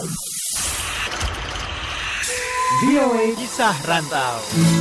VOA Kisah Rantau.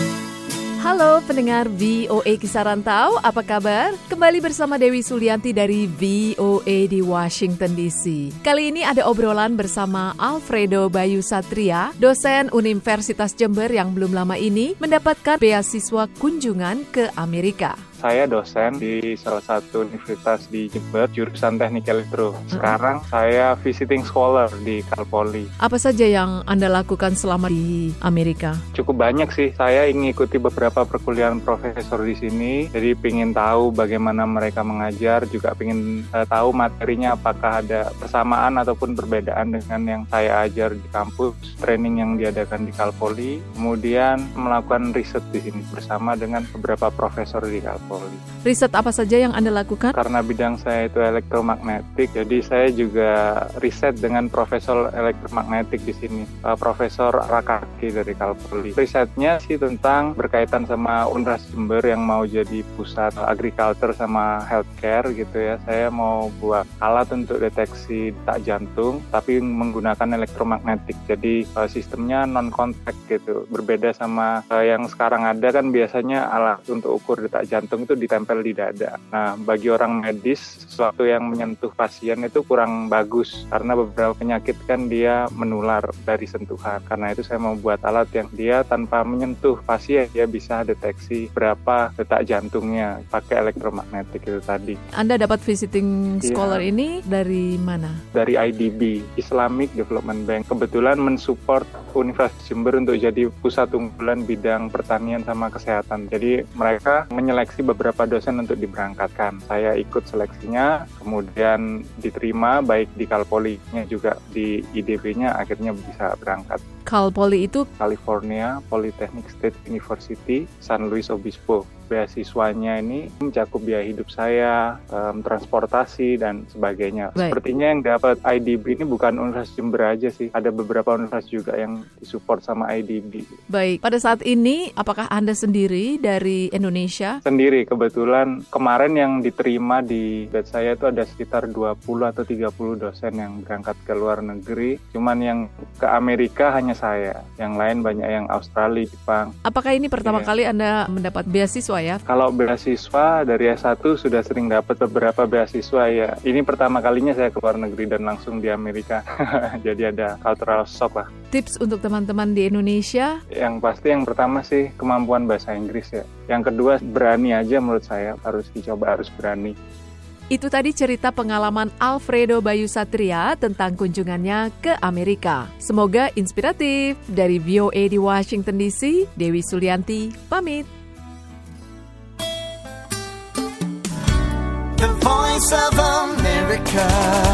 Halo pendengar VOA Kisah Rantau, apa kabar? Kembali bersama Dewi Sulianti dari VOA di Washington DC. Kali ini ada obrolan bersama Alfredo Bayu Satria, dosen Universitas Jember yang belum lama ini mendapatkan beasiswa kunjungan ke Amerika. Saya dosen di salah satu universitas di Jember, jurusan Teknik Elektro. Sekarang saya visiting scholar di Cal Poly. Apa saja yang Anda lakukan selama di Amerika? Cukup banyak sih. Saya ingin ikuti beberapa perkuliahan profesor di sini. Jadi ingin tahu bagaimana mereka mengajar, juga ingin tahu materinya apakah ada persamaan ataupun perbedaan dengan yang saya ajar di kampus, training yang diadakan di Cal Poly. Kemudian melakukan riset di sini bersama dengan beberapa profesor di Cal Poly. Riset apa saja yang Anda lakukan? Karena bidang saya itu elektromagnetik, jadi saya juga riset dengan profesor elektromagnetik di sini, Profesor Rakaki dari Cal Poly. Risetnya sih tentang berkaitan sama Universitas Jember yang mau jadi pusat agriculture sama healthcare gitu ya. Saya mau buat alat untuk deteksi detak jantung, tapi menggunakan elektromagnetik. Jadi sistemnya non-contact gitu, berbeda sama yang sekarang ada kan biasanya alat untuk ukur detak jantung itu ditempel di dada. Nah, bagi orang medis, sesuatu yang menyentuh pasien itu kurang bagus karena beberapa penyakit kan dia menular dari sentuhan. Karena itu saya mau buat alat yang dia tanpa menyentuh pasien, dia bisa deteksi berapa detak jantungnya pakai elektromagnetik itu tadi. Anda dapat visiting scholar ini dari mana? Dari IDB, Islamic Development Bank. Kebetulan mensupport Universitas Jember untuk jadi pusat unggulan bidang pertanian sama kesehatan. Jadi mereka menyeleksi beberapa dosen untuk diberangkatkan. Saya ikut seleksinya, kemudian diterima baik di Cal Poly-nya juga di IDB-nya, akhirnya bisa berangkat. Cal Poly itu? California Polytechnic State University, San Luis Obispo. Beasiswanya ini mencakup biaya hidup saya, transportasi, dan sebagainya. Baik. Sepertinya yang dapat IDB ini bukan Universitas Jember aja sih. Ada beberapa universitas juga yang disupport sama IDB. Baik, pada saat ini apakah Anda sendiri dari Indonesia? Sendiri, kebetulan kemarin yang diterima di batch saya itu ada sekitar 20 atau 30 dosen yang berangkat ke luar negeri. Cuman yang ke Amerika hanya saya. Yang lain banyak yang Australia, Jepang. Apakah ini pertama kali Anda mendapat beasiswa ya? Kalau beasiswa dari S1 sudah sering dapat beberapa beasiswa ya. Ini pertama kalinya saya ke luar negeri dan langsung di Amerika. Jadi ada cultural shock lah. Tips untuk teman-teman di Indonesia? Yang pasti yang pertama sih kemampuan bahasa Inggris ya. Yang kedua berani aja menurut saya. Harus dicoba, harus berani. Itu tadi cerita pengalaman Alfredo Bayu Satria tentang kunjungannya ke Amerika. Semoga inspiratif. Dari VOA di Washington DC, Dewi Sulianti pamit. The Voice of America.